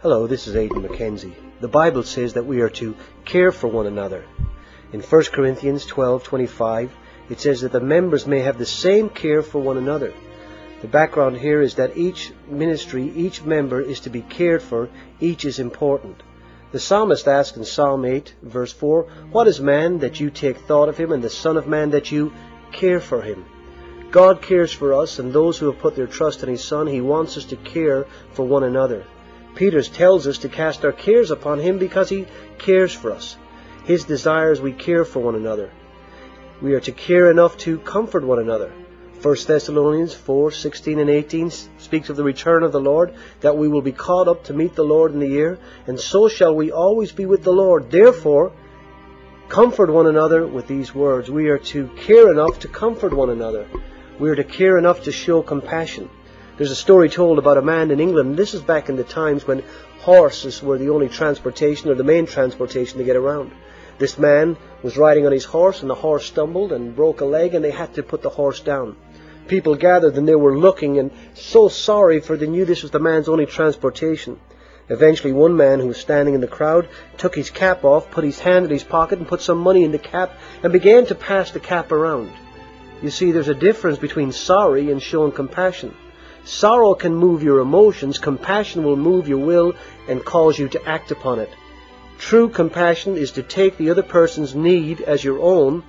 Hello, this is Aidan Mackenzie. The Bible says that we are to care for one another. In 1 Corinthians 12:25, it says that the members may have the same care for one another. The background here is that each ministry, each member is to be cared for, each is important. The psalmist asked in Psalm 8, verse 4, "What is man that you take thought of him, and the Son of Man that you care for him?" God cares for us, and those who have put their trust in His Son, He wants us to care for one another. Peter tells us to cast our cares upon Him because He cares for us. His desire is we care for one another. We are to care enough to comfort one another. 1 Thessalonians 4:16 and 18 speaks of the return of the Lord, that we will be caught up to meet the Lord in the air, and so shall we always be with the Lord. Therefore, comfort one another with these words. We are to care enough to comfort one another. We are to care enough to show compassion. There's a story told about a man in England. This is back in the times when horses were the only transportation, or the main transportation, to get around. This man was riding on his horse, and the horse stumbled and broke a leg, and they had to put the horse down. People gathered, and they were looking and so sorry, for they knew this was the man's only transportation. Eventually one man who was standing in the crowd took his cap off, put his hand in his pocket and put some money in the cap, and began to pass the cap around. You see, there's a difference between sorry and showing compassion. Sorrow can move your emotions. Compassion will move your will and cause you to act upon it. True compassion is to take the other person's need as your own,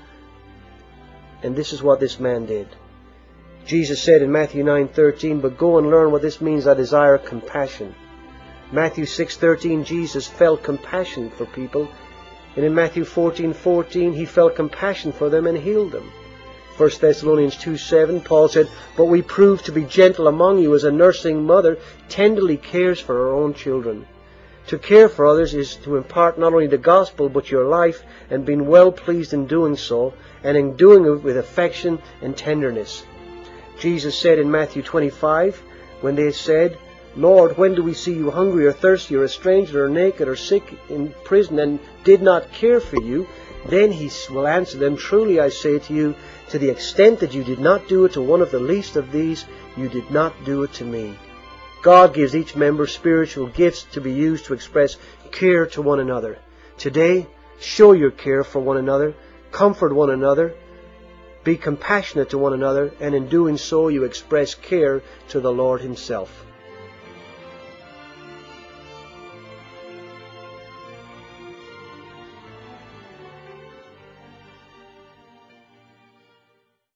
and this is what this man did. Jesus said in Matthew 9:13, "But go and learn what this means, I desire compassion." Matthew 6:13, Jesus felt compassion for people. And in Matthew 14:14, He felt compassion for them and healed them. 1 Thessalonians 2:7, Paul said, "But we prove to be gentle among you as a nursing mother tenderly cares for her own children." To care for others is to impart not only the gospel but your life, and being well pleased in doing so, and in doing it with affection and tenderness. Jesus said in Matthew 25, when they said, "Lord, when do we see you hungry or thirsty or a stranger or naked or sick in prison and did not care for you?" Then He will answer them, "Truly I say to you, to the extent that you did not do it to one of the least of these, you did not do it to me." God gives each member spiritual gifts to be used to express care to one another. Today, show your care for one another, comfort one another, be compassionate to one another, and in doing so you express care to the Lord Himself.